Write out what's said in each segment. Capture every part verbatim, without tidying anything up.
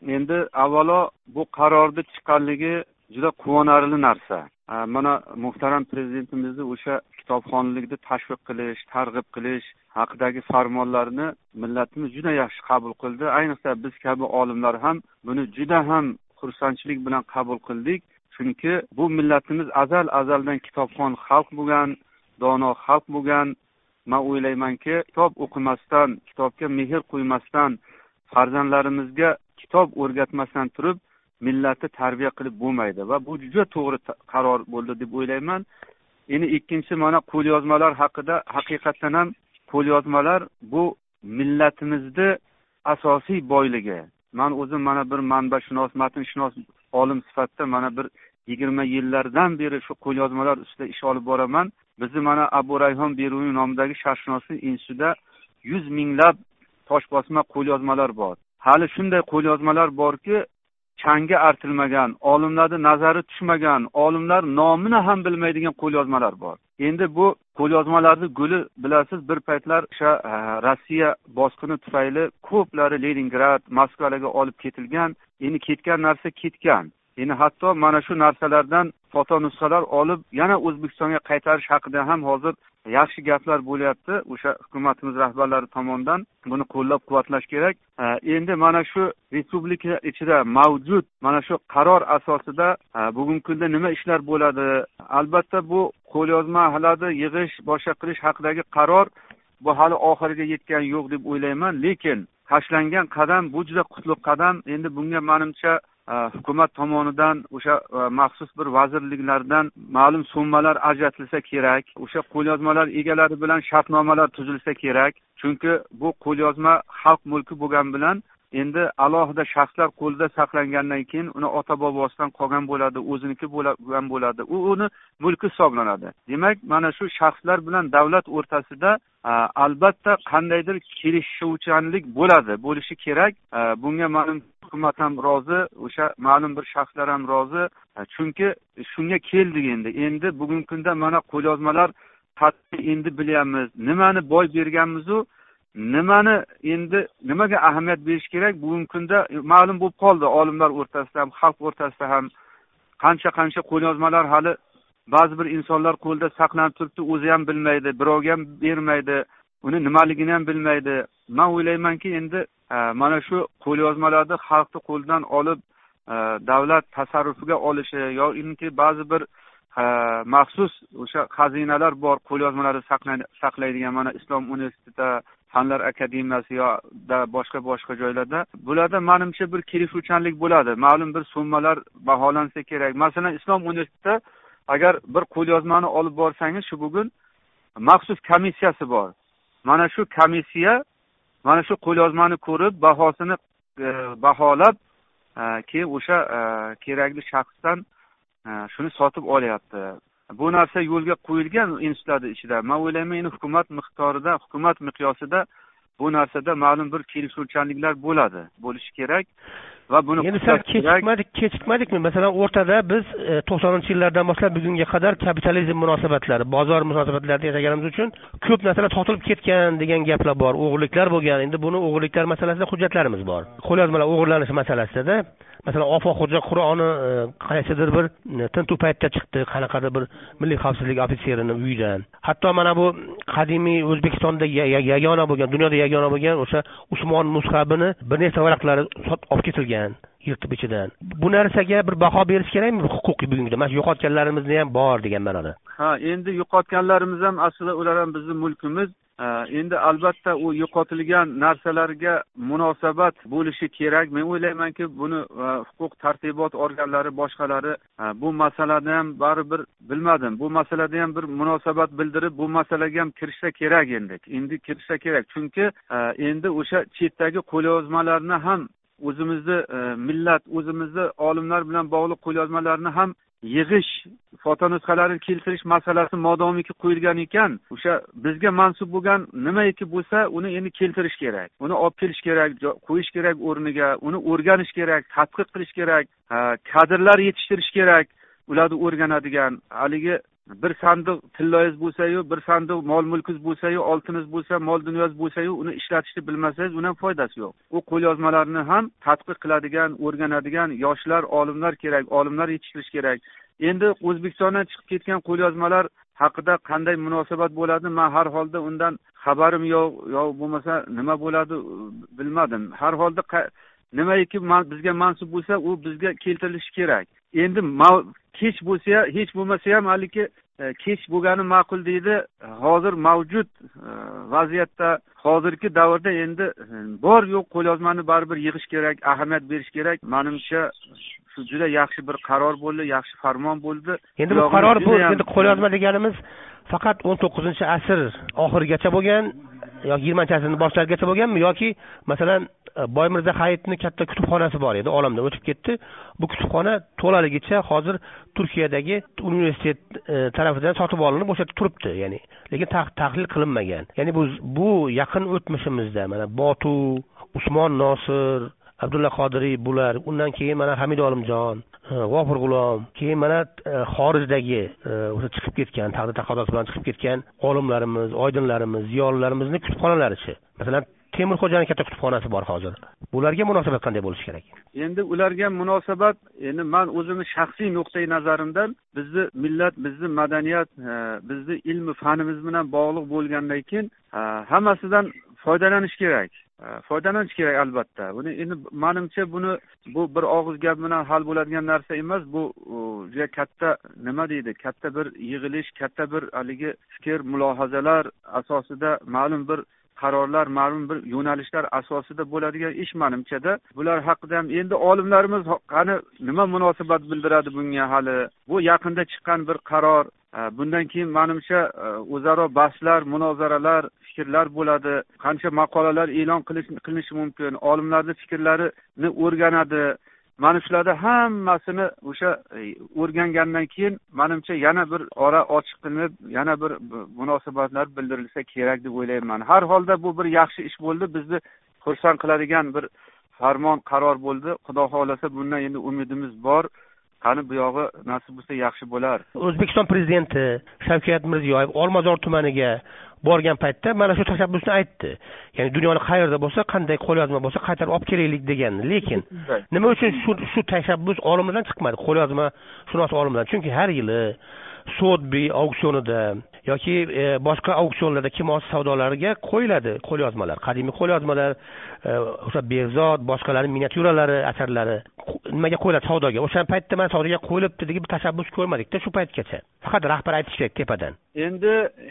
endi avvalo bu qarorni chiqqanligi juda quvonarli narsa. Mana muhtaram prezidentimizni o'sha kitobxonlikni tashviq qilish, targ'ib qilish haqidagi farmonlarni millatimiz juda yaxshi qabul qildi. Ayniqsa biz kabi olimlar ham buni juda ham xursandchilik bilan qabul qildik. Chunki bu millatimiz azal azaldan kitobxon xalq bo'lgan, dono xalq bo'lgan. Men o'ylaymanki, kitob o'qimasdan, kitobga mehr qo'ymasdan, farzandlarimizga kitob o'rgatmasdan turib millatni tarbiya qilib bo'lmaydi va bu juda to'g'ri qaror bo'ldi deb o'ylayman. Endi ikkinchi mana qo'lyozmalar haqida haqiqatan ham qo'lyozmalar bu millatimizni asosiy boyligi. Men o'zim mana bir manbashunos, matnshunos olim sifatida mana bir yigirma yillardan beri shu qo'lyozmalar ustida ish olib boraman. Bizni mana Abu Rayhon Beruniy nomidagi sharqshunoslik institutida yuz minglab toshbosma qo'lyozmalar bor. Hali shunday qo'lyozmalar borki, changga artilmagan, olimlarning nazari tushmagan, olimlar nomini ham bilmaydigan qo'lyozmalar bor. Endi bu qo'lyozmalarning guli bilasiz, bir paytlar o'sha Rossiya bosqini tufayli ko'plari Leningrad, Moskvaga olib ketilgan. Endi ketgan narsa ketgan. Endi hatto mana shu narsalardan foto nusxalar olib yana O'zbekistonga qaytarish haqida ham hozir yaxshi gaplar bo'lyapti. O'sha hukumatimiz rahbarlari tomonidan buni qo'llab-quvvatlash kerak. Endi mana shu respublika ichida mavjud mana shu qaror asosida bugungi kunda nima ishlar bo'ladi? Albatta bu qo'lyozma hali yig'ish, boshqa qilish haqidagi qaror bu hali oxiriga yetgan yo'q deb o'ylayman, lekin tashlangan qadam bu juda qutlug' qadam. Endi bunga menimcha hukumat tomonidan o'sha maxsus bir vazirliklardan ma'lum summalar ajratilsa kerak. O'sha qo'lyozmalar egalari bilan shartnomalar tuzilsa kerak. Chunki bu qo'lyozma xalq mulki bo'lgan bilan endi alohida shaxslar qo'lida saqlangandan keyin uni ota bobosidan qolgan bo'ladi, o'ziniki bo'lgan bo'ladi. U uni mulki hisoblanadi. Demak, mana shu shaxslar bilan davlat o'rtasida albatta qandaydir kelishuvchanlik bo'ladi, bo'lishi kerak. Bunga ma'lum hukumat ham rozi, o'sha ma'lum bir shaxslar ham rozi. Chunki shunga keldik endi. Endi bugungi kunda mana qo'lyozmalar qat'iy endi bilyapmiz, nimani boy berganmiz-u, nimani endi nimaga ahamiyat berish kerak. Bugungi kunda ma'lum bo'lib qoldi, olimlar o'rtasida ham, xalq o'rtasida ham qancha-qancha qo'lyozmalar hali ba'zi bir insonlar qo'lida saqlanib turibdi, o'zi ham bilmaydi, birovga ham bermaydi, uni nimaligini ham bilmaydi. Men o'ylaymanki, endi mana shu qo'lyozmalarni xalqning qo'lidan olib davlat tasarrufiga olishi yoki ba'zi bir maxsus o'sha xazinalar bor, qo'lyozmalarni saqlaydigan mana Islom universiteti, Fanlar akademiyasi yoda boshqa boshqa joylarda bularda menimcha bir kelishuvchanlik bo'ladi. Ma'lum bir summalar baholansa kerak. Masalan, Islom universitetida agar bir qo'lyozmani olib borsangiz, shu bugun maxsus komissiyasi bor. Mana shu komissiya mana shu qo'lyozmani ko'rib, bahosini baholab, keyin o'sha kerakli shaxsdan shuni sotib olyapti. Bu narsa yo'lga qo'yilgan institutlar ichida. Men o'ylayman, endi hukumat miqdorida, hukumat miqyosida bu narsada ma'lum bir kelishuvchanliklar bo'ladi, bo'lishi kerak va buni endi sal kechikmadik, kechikmadikmi? Masalan, o'rtada biz to'qsoninchi yillardan boshlab bugunga qadar kapitalizm munosabatlari, bozor munosabatlarida yashaganimiz uchun ko'p narsalar sotilib ketgan degan gaplar bor, o'g'irliklar bo'lgan. Endi buni o'g'irliklar masalasida hujjatlarimiz bor. Qo'lyozmalar o'g'irlanishi masalasida, masalan, Ofoxo'ja Qur'oni qaysidir bir tintuv paytida chiqdi, qanaqadir bir milliy xavfsizlik ofitserining uyidan. Hatto mana bu qadimiy O'zbekistonda yagona bo'lgan, dunyoda yagona bo'lgan o'sha Usmon mushafini bir nechta varaqlari olib ketilgan, yirtib ichidan. Bu narsaga bir baho berish kerakmi huquqiy bugungi? Mana yo'qotganlarimizni ham bor degan ma'noda. Ha, endi yo'qotganlarimiz ham aslida ular ham bizning mulkimiz. Endi albatta u yo'qotilgan narsalarga munosabat bo'lishi kerak. Men o'ylaymanki, buni huquq tartibot organlari boshqalari bu masalada ham baribir bilmadim. Bu masalada ham bir munosabat bildirib, bu masalaga ham kirishsa kerak endi. Endi kirishsa kerak. Chunki endi o'sha chetdagi qo'lyozmalarni ham o'zimizni millat, o'zimizni olimlar bilan bog'liq qo'lyozmalarni ham yig'ish, fotonusxalarini keltirish masalasi modomiki qo'yilgan ekan, o'sha bizga mansub bo'lgan nimaiki bo'lsa, uni endi keltirish kerak. Uni olib kelish kerak, qo'yish kerak o'rniga, uni o'rganish kerak, tadqiq qilish kerak, kadrlar yetishtirish kerak, ularni o'rganadigan. Haligi bir sandiq tilloyingiz bo'lsa-yu, bir sandiq mol mulkingiz bo'lsa-yu, oltiningiz bo'lsa, mol dunyoyingiz bo'lsa-yu, uni ishlatishni bilmasangiz, undan foydasi yo'q. U qo'lyozmalarni ham tadqiq qiladigan, o'rganadigan yoshlar, olimlar kerak, olimlar yetishtirish kerak. Endi O'zbekistondan chiqib ketgan qo'lyozmalar haqida qanday munosabat bo'ladi, men har holda undan xabarim yo'q, yo'q bo'lmasa nima bo'ladi bilmadim. Har holda nimaiki bizga mansub bo'lsa, u bizga keltirilishi kerak. Endi kech bo'lsa, hech bo'lmasa ham haligi kech bo'lgani ma'qul deydi. Hozir mavjud vaziyatda, hozirgi davrda endi bor yo'q qo'lyozmani baribir yig'ish kerak, ahamiyat berish kerak. Menimcha shu juda yaxshi bir qaror bo'ldi, yaxshi farmon bo'ldi. Endi bu qaror bu endi qo'lyozma deganimiz faqat o'n to'qqizinchi asr oxirigacha bo'lgan yoki yigirmanchi asrning boshlarigacha bo'lganmi yoki masalan Boymirza Hayitning katta kutubxonasi bor edi, olamdan o'tib ketdi. Bu kutubxona to'laligicha hozir Turkiyadagi universitet tarafidan sotib olinib o'sha yerda turibdi, ya'ni lekin tahlil qilinmagan. Ya'ni bu bu yaqin o'tmishimizda mana Botu, Usmon Nosir, Abdulla Qodiriy bular, undan keyin mana Hamid Olimjon, G'ofur G'ulom, keyin mana xorijdagi o'sha chiqib ketgan, taqdir taqozosi bilan chiqib ketgan olimlarimiz, oydinlarimiz, ziyolilarimizning kutubxonalarichi. Masalan, Temurxo'janing katta kutubxonasi bor hozir. Bularga munosabat qanday bo'lishi kerak? Endi ularga munosabat, endi men o'zimni shaxsiy nuqtai nazarimdan bizni millat, bizni madaniyat, bizni ilm fanimiz bilan bog'liq bo'lgandan keyin hammasidan foydalanish kerak. Foydalanish kerak albatta. Buni endi menimcha buni bu bir og'iz gap bilan hal bo'ladigan narsa emas. Bu juda katta nima deydi? Katta bir yig'ilish, katta bir haligi fikr, mulohazalar asosida ma'lum bir qarorlar, ma'lum bir yo'nalishlar asosida bo'ladigan ish menimchada. Bular haqida ham endi olimlarimiz qani nima munosabat bildiradi bunga hali. Bu yaqinda chiqqan bir qaror. Bundan keyin menimcha o'zaro bahslar, munozaralar, fikrlar bo'ladi. Qancha maqolalar e'lon qilinishi mumkin. Olimlarning fikrlarini o'rganadi. Mana shularda hammasini o'sha o'rgangandan keyin menimcha yana bir ora ochiq qilinib, yana bir munosabatlar bildirilsa kerak deb o'ylayman. Har holda bu bir yaxshi ish bo'ldi. Bizni xursand qiladigan bir farmon, qaror bo'ldi. Xudo xolasa bundan endi umidimiz bor. Qani bu yog'i nasib bo'lsa yaxshi bo'lar. O'zbekiston prezidenti Shavkat Mirziyoyev Olmazor tumaniga borgan paytda mana shu tashabbusni aytdi. Ya'ni dunyoni qayerda bo'lsa, qanday qo'lyozma bo'lsa qaytarib olib kelaylik degan. Lekin nima uchun shu shu tashabbus olimlardan chiqmadi? Qo'lyozma shunos olimlar. Chunki har yili Sotheby's auksionida yoki boshqa auksionlarda kimoz savdolariga qo'yiladi qo'lyozmalar, qadimiy qo'lyozmalar, o'sha Behzod, boshqalarining miniatyuralari, asarlari nimaga qo'yiladi savdoga? O'sha paytda men savdoga qo'yilibdi degan bir tashabbus ko'rmadik-da shu paytgacha. Faqat rahbar aytish kerak tepadan. Endi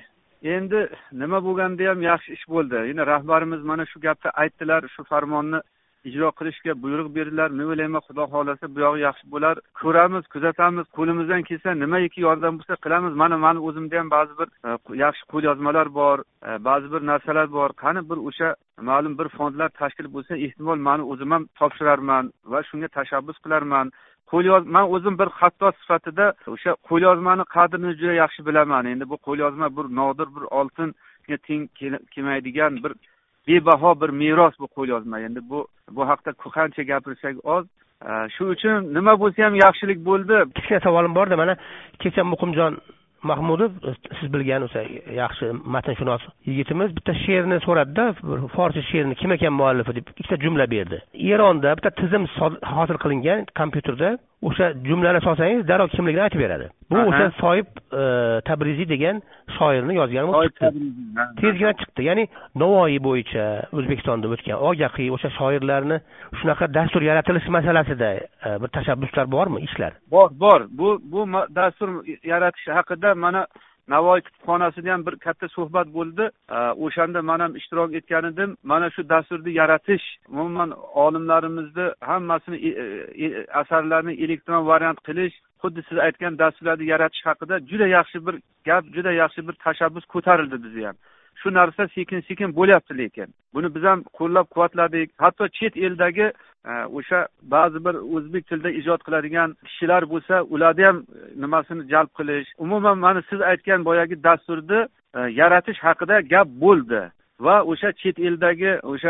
endi nima bo'lganda ham yaxshi ish bo'ldi. Endi rahbarimiz mana shu gapni aytdilar, shu farmonni ijro qilishga buyruq berdilar. Men o'ylayman, Xudo xolasa bu yog'i yaxshi bo'lar. Ko'ramiz, kuzatamiz, qo'limizdan kelsa nimaiki yordam bo'lsa qilamiz. Mana meni o'zimda ham ba'zi bir yaxshi qo'lyozmalar bor, ba'zi bir narsalar bor. Qani bir o'sha ma'lum bir fondlar tashkil bo'lsa, ehtimol meni o'zim ham topshirarman va shunga tashabbus qilarman. Qo'lyozma, men o'zim bir xattot sifatida o'sha qo'lyozmani qadrini juda yaxshi bilaman. Endi bu qo'lyozma bir nodir, bir oltinga teng kelmaydigan bir bebaho bir meros bu qo'lyozma. Endi bu bu haqda qancha gapirsak oz. Shu uchun nima bo'lsa ham yaxshilik bo'ldi. Kichkina savolim bor-da, mana kecha Muqimjon Mahmudov, siz bilgan o'sha yaxshi matanshunos yigitimiz bitta she'rni so'radi-da, forscha she'rini kim ekan muallifi deb ikkita jumla berdi. Eronda bitta tizim hosil qilingan kompyuterda o'sha jumlani solsangiz darrov kimligini aytib beradi. Bu o'sha Soyib Tabriziy degan shoirni yozgani chiqdi. Tezgina chiqdi. Ya'ni Navoiy bo'yicha O'zbekistonda o'tgan Ogaqiy o'sha shoirlarni shunaqa dastur yaratilish masalasida bir tashabbuslar bormi, ishlar? Bor, bor. Bu bu dastur yaratish haqida mana Navoiy kutubxonasida ham bir katta suhbat bo'ldi. O'shanda men ham ishtirok etgan edim. Mana shu dasturni yaratish, umuman olimlarimizni hammasini asarlarni elektron variant qilish, xuddi siz aytgan dasturlarni yaratish haqida juda yaxshi bir gap, juda yaxshi bir tashabbus ko'tarildi bizga ham. Shu narsa sekin-sekin bo'lyapti lekin. Buni biz ham qo'llab-quvvatladik. Hatto chet eldagi o'sha ba'zi bir o'zbek tilida ijod qiladigan kishilar bo'lsa, ularni ham nimasini jalb qilish. Umuman mana siz aytgan boyagi dasturni yaratish haqida gap bo'ldi va o'sha chet eldagi o'sha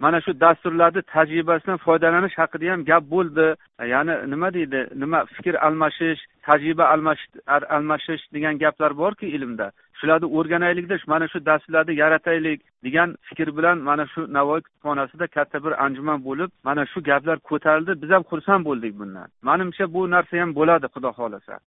mana shu dasturlarni tajribasidan foydalanish haqida ham gap bo'ldi. Ya'ni nima deydi, nima fikr almashish, tajriba almashish almashish degan gaplar borki ilmda. Shularni o'rganaylikda mana shu dasturlarni yarataylik degan fikr bilan mana shu Navoiy kutubxonasida katta bir anjuman bo'lib, mana shu gaplar ko'tarildi. Biz ham xursand bo'ldik bundan. Menimcha bu narsa ham bo'ladi, xudo xolasa.